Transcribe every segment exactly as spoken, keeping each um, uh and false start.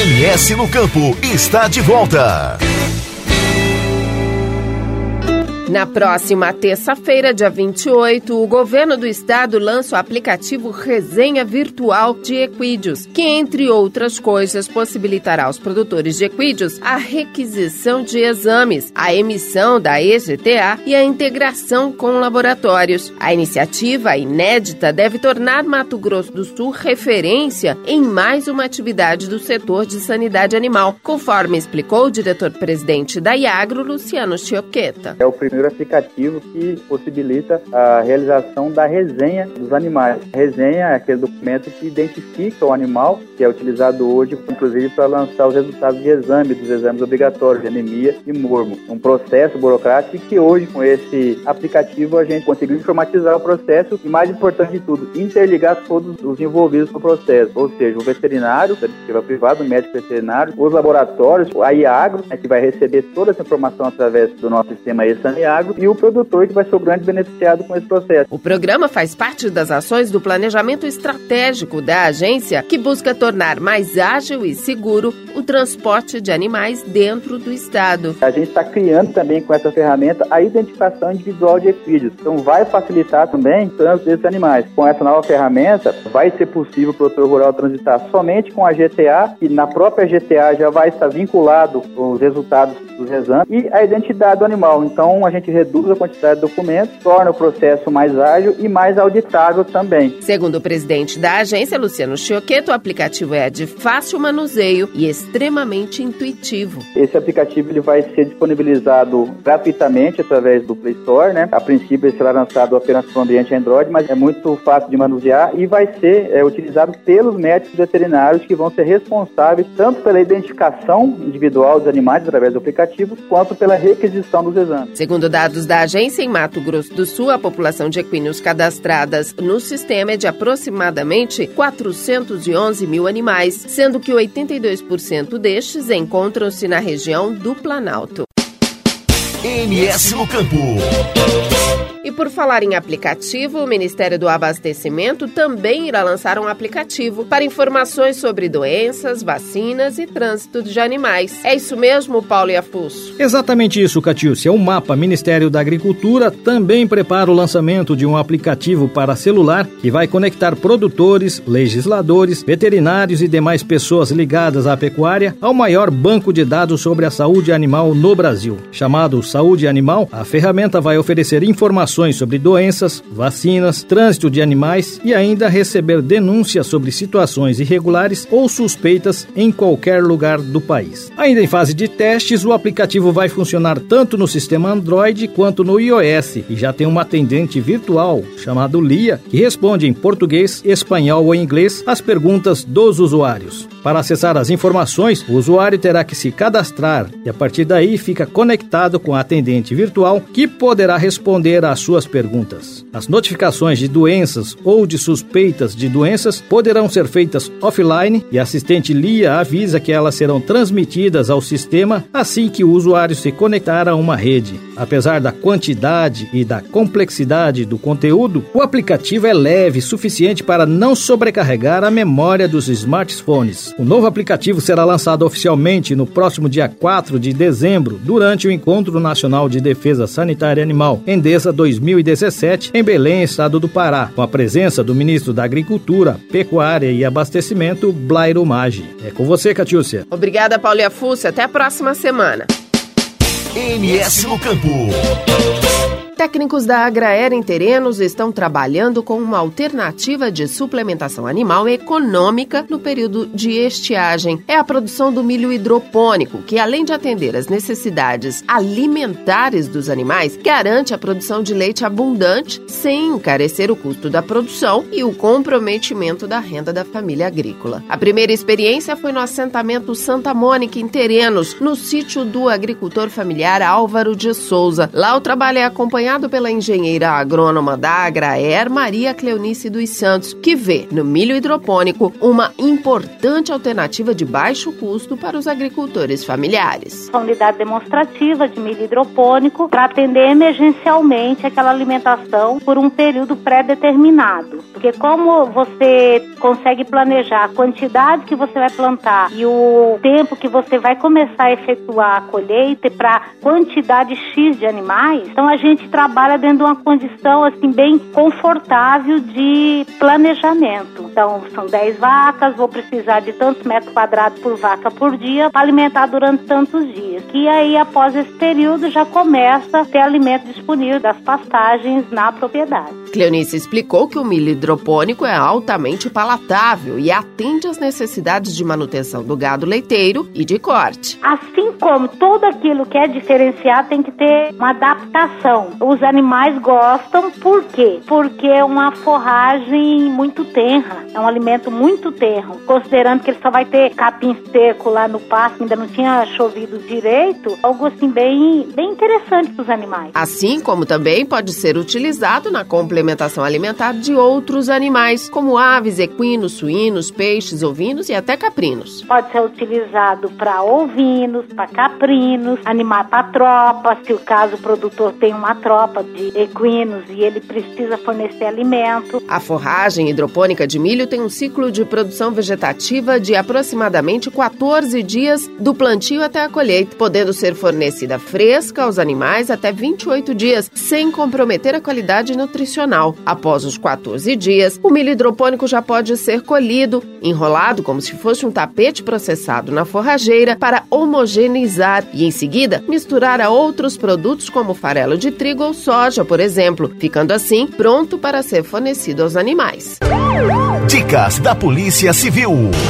M S no Campo está de volta. Na próxima terça-feira, dia vinte e oito, o governo do estado lança o aplicativo Resenha Virtual de Equídeos, que, entre outras coisas, possibilitará aos produtores de equídeos a requisição de exames, a emissão da E G T A e a integração com laboratórios. A iniciativa inédita deve tornar Mato Grosso do Sul referência em mais uma atividade do setor de sanidade animal, conforme explicou o diretor-presidente da Iagro, Luciano Chioqueta. É o primeiro aplicativo que possibilita a realização da resenha dos animais. A resenha é aquele documento que identifica o animal, que é utilizado hoje, inclusive, para lançar os resultados de exame, dos exames obrigatórios de anemia e mormo. Um processo burocrático que hoje, com esse aplicativo, a gente conseguiu informatizar o processo e, mais importante de tudo, interligar todos os envolvidos no processo, ou seja, o veterinário, da iniciativa privada, o médico veterinário, os laboratórios, a Iagro, né, que vai receber toda essa informação através do nosso sistema E-Saniagro, e o produtor, que vai ser o grande beneficiado com esse processo. O programa faz parte das ações do planejamento estratégico da agência, que busca tornar mais ágil e seguro o transporte de animais dentro do estado. A gente está criando também com essa ferramenta a identificação individual de equídeos. Então vai facilitar também o trânsito desses animais. Com essa nova ferramenta, vai ser possível o produtor rural transitar somente com a G T A, e na própria G T A já vai estar vinculado os resultados dos exames e a identidade do animal. Então a gente reduz a quantidade de documentos, torna o processo mais ágil e mais auditável também. Segundo o presidente da agência, Luciano Chioqueta, o aplicativo é de fácil manuseio e extremamente intuitivo. Esse aplicativo ele vai ser disponibilizado gratuitamente através do Play Store, né? A princípio ele será lançado apenas para o ambiente Android, mas é muito fácil de manusear e vai ser é, utilizado pelos médicos veterinários, que vão ser responsáveis tanto pela identificação individual dos animais através do aplicativo, quanto pela requisição dos exames. Segundo dados da agência, em Mato Grosso do Sul, a população de equinos cadastradas no sistema é de aproximadamente quatrocentos e onze mil animais, sendo que oitenta e dois por cento destes encontram-se na região do Planalto. M S no Campo. E por falar em aplicativo, o Ministério do Abastecimento também irá lançar um aplicativo para informações sobre doenças, vacinas e trânsito de animais. É isso mesmo, Paulo Iafusso? Exatamente isso, Catiúcia. O MAPA, Ministério da Agricultura, também prepara o lançamento de um aplicativo para celular que vai conectar produtores, legisladores, veterinários e demais pessoas ligadas à pecuária ao maior banco de dados sobre a saúde animal no Brasil. Chamado Saúde Animal, a ferramenta vai oferecer informações sobre doenças, vacinas, trânsito de animais e ainda receber denúncias sobre situações irregulares ou suspeitas em qualquer lugar do país. Ainda em fase de testes, o aplicativo vai funcionar tanto no sistema Android quanto no iOS e já tem uma atendente virtual chamada Lia, que responde em português, espanhol ou inglês as perguntas dos usuários. Para acessar as informações, o usuário terá que se cadastrar e a partir daí fica conectado com a atendente virtual, que poderá responder às suas perguntas. As notificações de doenças ou de suspeitas de doenças poderão ser feitas offline e a assistente Lia avisa que elas serão transmitidas ao sistema assim que o usuário se conectar a uma rede. Apesar da quantidade e da complexidade do conteúdo, o aplicativo é leve, suficiente para não sobrecarregar a memória dos smartphones. O novo aplicativo será lançado oficialmente no próximo dia quatro de dezembro, durante o Encontro Nacional de Defesa Sanitária Animal, Endesa dois mil e dezessete, em Belém, estado do Pará, com a presença do ministro da Agricultura, Pecuária e Abastecimento, Blairo Maggi. É com você, Catiúcia. Obrigada, Paulo Iafusso. Até a próxima semana. M S no Campo. Técnicos da Agraera em Terenos estão trabalhando com uma alternativa de suplementação animal econômica no período de estiagem. É a produção do milho hidropônico, que além de atender às necessidades alimentares dos animais, garante a produção de leite abundante, sem encarecer o custo da produção e o comprometimento da renda da família agrícola. A primeira experiência foi no assentamento Santa Mônica, em Terenos, no sítio do agricultor familiar Álvaro de Souza. Lá o trabalho é acompanhado acompanhado pela engenheira agrônoma da Agraer, Maria Cleonice dos Santos, que vê no milho hidropônico uma importante alternativa de baixo custo para os agricultores familiares. Uma unidade demonstrativa de milho hidropônico para atender emergencialmente aquela alimentação por um período pré-determinado. Porque como você consegue planejar a quantidade que você vai plantar e o tempo que você vai começar a efetuar a colheita para quantidade X de animais, então a gente trabalha dentro de uma condição assim bem confortável de planejamento. Então são dez vacas, vou precisar de tantos metros quadrados por vaca por dia para alimentar durante tantos dias. E aí após esse período já começa a ter alimento disponível das pastagens na propriedade. Cleonice explicou que o milho hidropônico é altamente palatável e atende às necessidades de manutenção do gado leiteiro e de corte. Assim como tudo aquilo que é diferenciado tem que ter uma adaptação. Os animais gostam, por quê? Porque é uma forragem muito tenra, é um alimento muito tenro. Considerando que ele só vai ter capim seco lá no pasto, ainda não tinha chovido direito, algo assim bem, bem interessante para os animais. Assim como também pode ser utilizado na complementação alimentar de outros animais, como aves, equinos, suínos, peixes, ovinos e até caprinos. Pode ser utilizado para ovinos, para caprinos, animar para tropa, se o caso o produtor tem uma tropa de equinos e ele precisa fornecer alimento. A forragem hidropônica de milho tem um ciclo de produção vegetativa de aproximadamente quatorze dias do plantio até a colheita, podendo ser fornecida fresca aos animais até vinte e oito dias, sem comprometer a qualidade nutricional. Após os quatorze dias, o milho hidropônico já pode ser colhido, enrolado como se fosse um tapete processado na forrageira para homogeneizar e, em seguida, misturar a outros produtos como farelo de trigo ou soja, por exemplo, ficando assim pronto para ser fornecido aos animais. Dicas da Polícia Civil.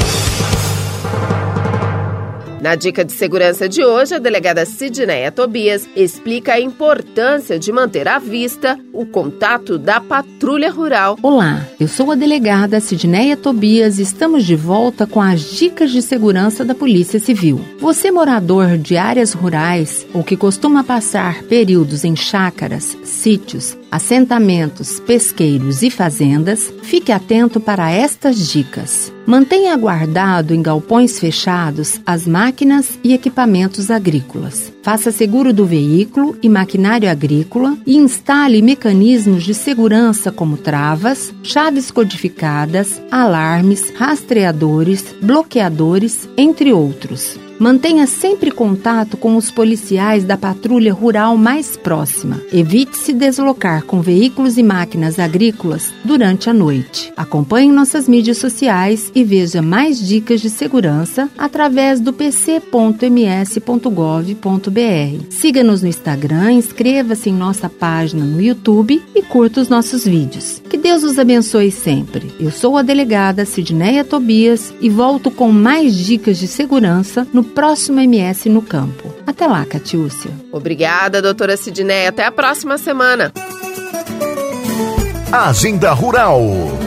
Na dica de segurança de hoje, a delegada Sidneia Tobias explica a importância de manter à vista o contato da patrulha rural. Olá, eu sou a delegada Sidneia Tobias e estamos de volta com as dicas de segurança da Polícia Civil. Você, morador de áreas rurais ou que costuma passar períodos em chácaras, sítios, assentamentos, pesqueiros e fazendas, fique atento para estas dicas. Mantenha guardado em galpões fechados as máquinas e equipamentos agrícolas. Faça seguro do veículo e maquinário agrícola e instale mecanismos de segurança como travas, chaves codificadas, alarmes, rastreadores, bloqueadores, entre outros. Mantenha sempre contato com os policiais da patrulha rural mais próxima. Evite se deslocar com veículos e máquinas agrícolas durante a noite. Acompanhe nossas mídias sociais e veja mais dicas de segurança através do p c ponto m s ponto gov ponto b r. Siga-nos no Instagram, inscreva-se em nossa página no YouTube e curta os nossos vídeos. Que Deus os abençoe sempre. Eu sou a delegada Sidneia Tobias e volto com mais dicas de segurança no próximo M S no Campo. Até lá, Catiúcia. Obrigada, doutora Sidneia. Até a próxima semana. Agenda Rural.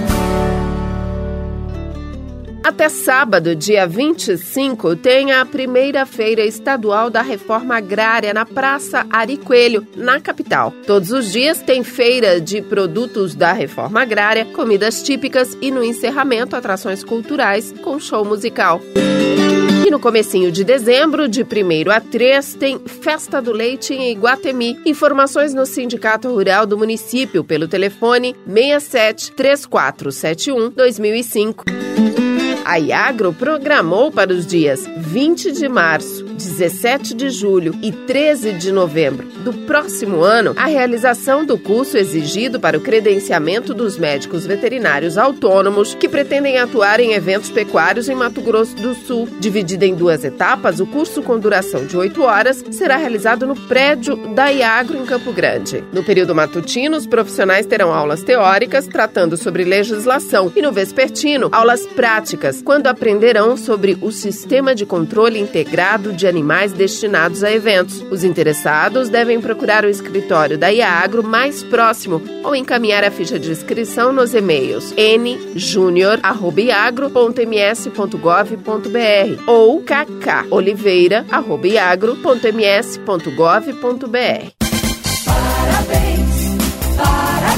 Até sábado, dia vinte e cinco, tem a primeira feira estadual da reforma agrária na Praça Ari Coelho, na capital. Todos os dias tem feira de produtos da reforma agrária, comidas típicas e no encerramento atrações culturais com show musical. E no comecinho de dezembro, de primeiro a três, tem Festa do Leite em Iguatemi. Informações no Sindicato Rural do município pelo telefone seis sete três quatro sete um dois mil e cinco. A Iagro programou para os dias vinte de março, dezessete de julho e treze de novembro do próximo ano a realização do curso exigido para o credenciamento dos médicos veterinários autônomos que pretendem atuar em eventos pecuários em Mato Grosso do Sul. Dividido em duas etapas, o curso com duração de oito horas será realizado no prédio da Iagro em Campo Grande. No período matutino, os profissionais terão aulas teóricas tratando sobre legislação e no vespertino, aulas práticas, quando aprenderão sobre o sistema de controle integrado de animais destinados a eventos. Os interessados devem procurar o escritório da Iagro mais próximo ou encaminhar a ficha de inscrição nos e-mails n junior arroba iagro ponto m s ponto gov ponto b r ou k k oliveira arroba iagro ponto m s ponto gov ponto b r. Parabéns!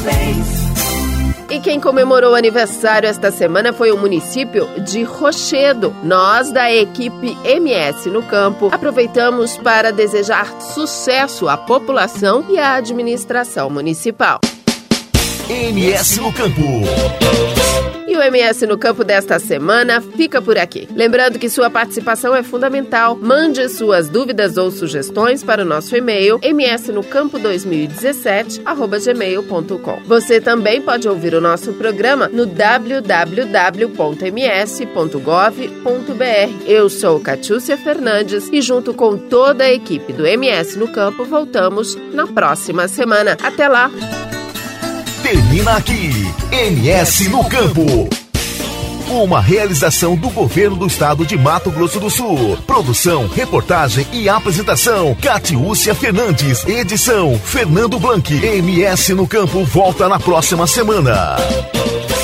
parabéns. E quem comemorou o aniversário esta semana foi o município de Rochedo. Nós, da equipe M S no Campo, aproveitamos para desejar sucesso à população e à administração municipal. M S no Campo. E o M S no Campo desta semana fica por aqui. Lembrando que sua participação é fundamental. Mande suas dúvidas ou sugestões para o nosso e-mail m s no campo dois mil e dezessete arroba gmail ponto com. Você também pode ouvir o nosso programa no w w w ponto m s ponto gov ponto b r. Eu sou Catiúcia Fernandes e junto com toda a equipe do M S no Campo voltamos na próxima semana. Até lá! Termina aqui, M S no Campo. Uma realização do Governo do Estado de Mato Grosso do Sul. Produção, reportagem e apresentação, Catiúcia Fernandes. Edição, Fernando Blanc. M S no Campo volta na próxima semana.